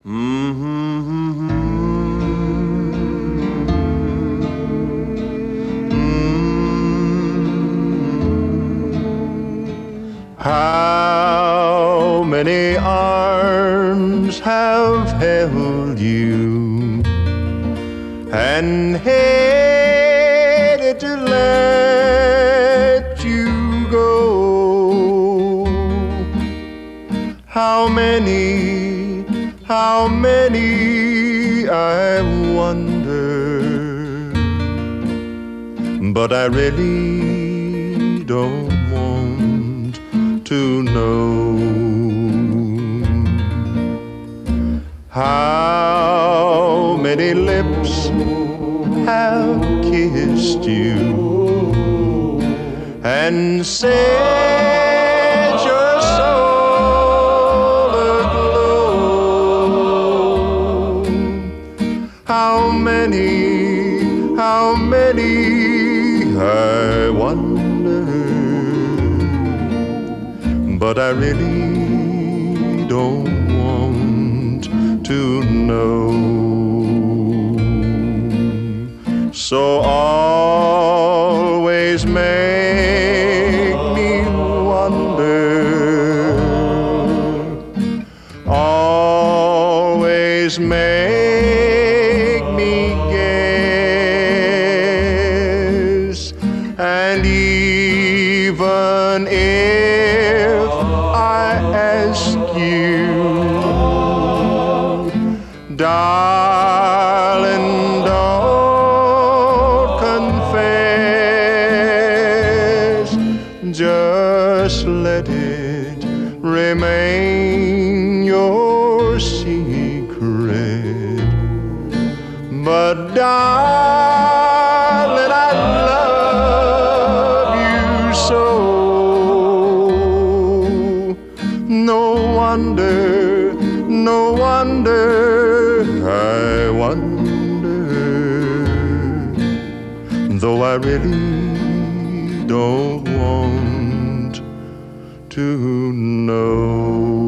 How many arms have held you and hated to let you go? How many, I wonder, but I really don't want to know. How many lips have kissed you and set your soul aglow? How many, I wonder, but I really don't want to know. So always make me wonder, always make me guess, and even if I ask you, darling, don't confess, just let it remain your secret. But darling, I love you so. No wonder, I wonder, though I really don't want to know.